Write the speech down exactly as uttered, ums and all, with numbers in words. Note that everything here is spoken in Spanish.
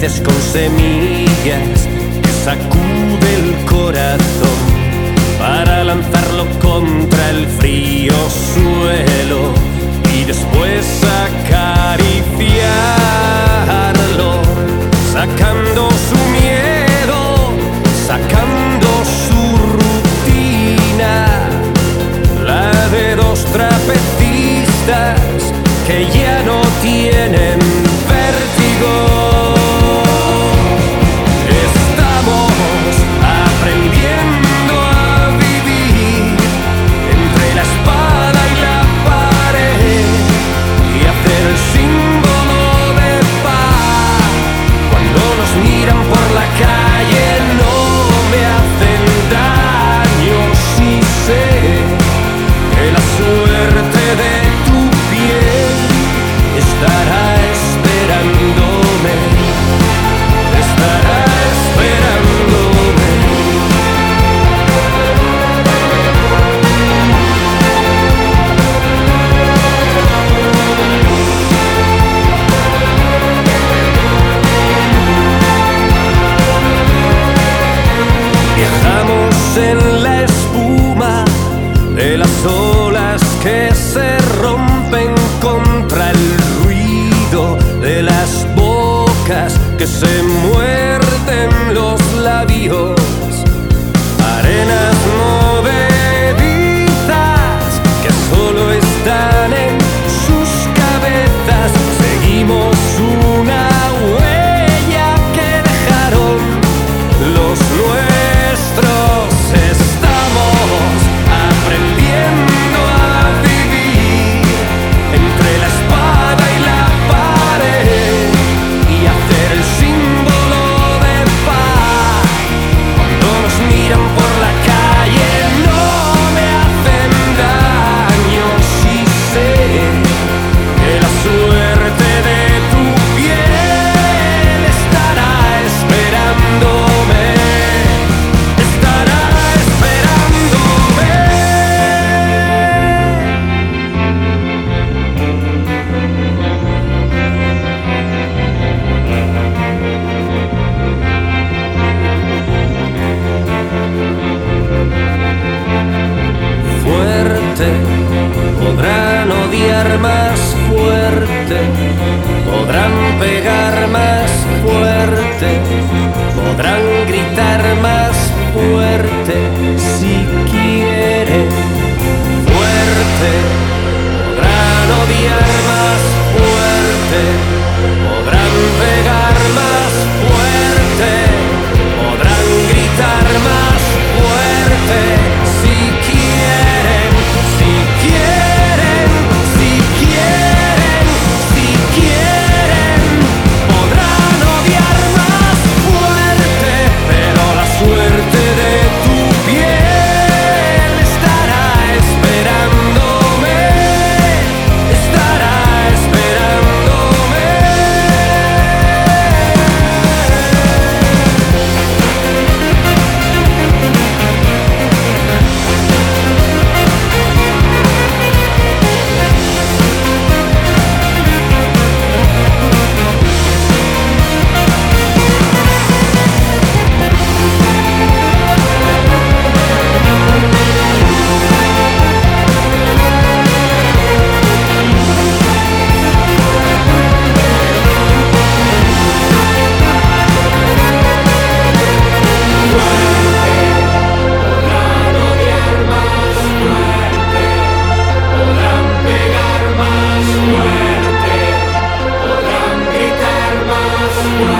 raíces con semillas que sacude el corazón para lanzarlo contra el frío suelo y después acariciarlo, sacando su miedo, sacando su rutina, la de dos trapecistas que ya no tienen vértigo. Estamos aprendiendo a vivir entre la espada y la pared y hacer el símbolo de paz. Cuando nos miran por la calle no me hacen daño si sé que la suerte de tu piel estará esperándome, estará esperándome. Viajamos en la espuma de las olas que se rompen contra el ruido de las bocas que se muerden los labios, arenas movedizas que solo están en sus cabezas. Seguimos una huella que dejaron los nuestros. Estamos aprendiendo a vivir entre la espada y la pared y hacer el símbolo de paz. Cuando nos miran por la calle no me hacen daño si sé que la suerte de tu piel estará esperándome, estará esperándome. Fuerte, podrán odiar más fuerte, podrán pegar más fuerte, podrán gritar más fuerte si quieren. Fuerte, podrán odiar más fuerte, podrán pegar más fuerte, podrán gritar más fuerte si quieren, si quieren, si quieren, si quieren. Podrán odiar más fuerte, pero la suerte de tu piel estará esperándome, estará esperándome. Podrán